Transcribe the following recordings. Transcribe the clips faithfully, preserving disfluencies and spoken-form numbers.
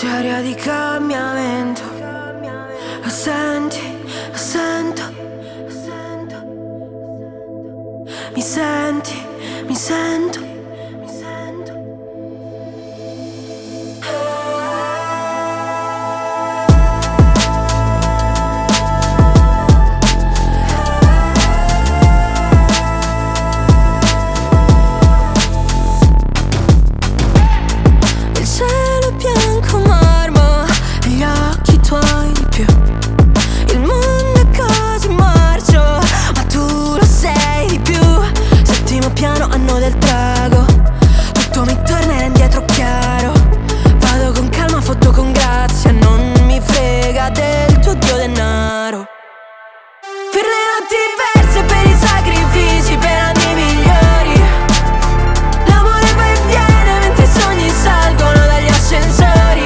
C'è aria di cambiamento. Lo senti, lo sento. Mi senti, mi sento. Il cielo è bianco marmo e gli occhi tuoi di più. Il mondo è così marcio, ma tu lo sei di più. Settimo piano, anno del drago. Tutto mi tornerà indietro chiaro. Vado con calma, fotto con grazia. Non mi frega del tuo dio denaro. Per le notti perse, per i sacrifici, per anni migliori. L'amore va e viene mentre i sogni salgono dagli ascensori.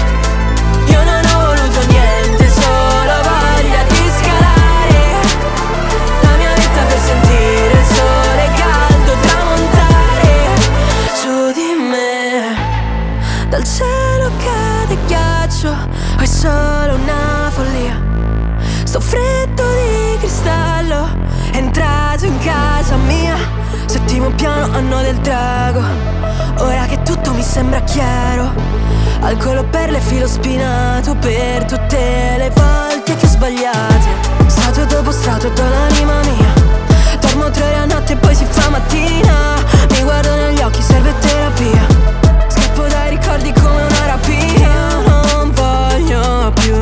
Io non ho voluto niente, solo voglia di scalare la mia vita per sentire il sole caldo tramontare su di me. Dal cielo cade ghiaccio, o è solo una follia? Sto freddo di cristallo, è entrato in casa mia. Settimo piano, anno del drago. Ora che tutto mi sembra chiaro. Alcol per le filo spinato per tutte le volte che ho sbagliato. Stato dopo strato do l'anima mia. Dormo tre ore a notte e poi si fa mattina. Mi guardo negli occhi, serve terapia. Scappo dai ricordi come una rapina. Non voglio più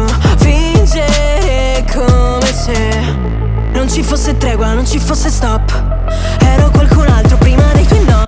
fingere come se non ci fosse tregua, non ci fosse stop. Ero qualcun altro prima dei tuoi no.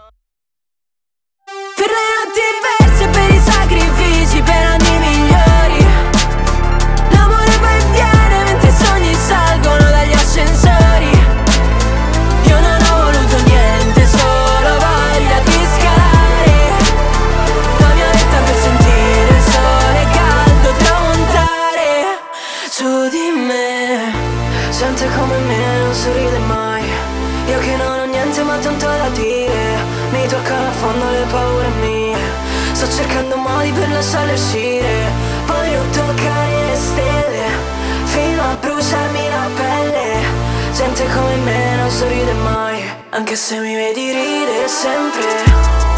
Per le notti perse, per i sacrifici, per anni migliori. L'amore va e viene mentre i sogni salgono dagli ascensori. Io non ho voluto niente, solo voglia di scalare la mia vita per sentire il sole caldo tramontare su di me. Gente come me non sorride mai. Io che non ho niente ma tanto da dire. Mi toccano a fondo le paure mie. Sto cercando modi per lasciarle uscire. Voglio toccare le stelle fino a bruciarmi la pelle. Gente come me non sorride mai, anche se mi vedi ridere sempre.